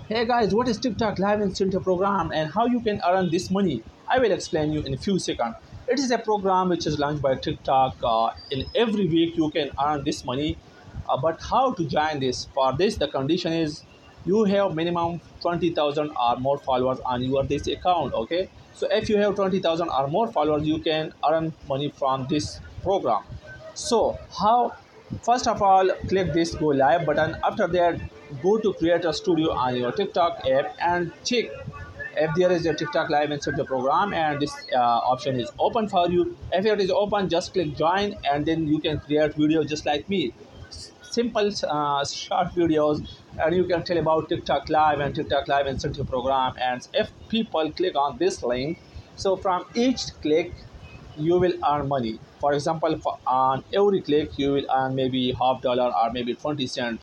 Hey guys, what is TikTok Live Incentive Program and how you can earn this money? I will explain you in a few seconds. It is a program which is launched by TikTok. In every week you can earn this money, but how to join this? For this, the condition is you have minimum 20,000 or more followers on your this account. Okay, so if you have 20,000 or more followers, you can earn money from this program. So how? First of all, click this go live button. After that, go to Creator Studio on your TikTok app and check if there is a TikTok live insert the program and this option is open for you. If it is open, just click join and then you can create video just like me. Simple short videos, and you can tell about TikTok live and TikTok live incentive program. And if people click on this link, so from each click you will earn money. For example, on every click you will earn maybe half dollar or maybe 20 cents.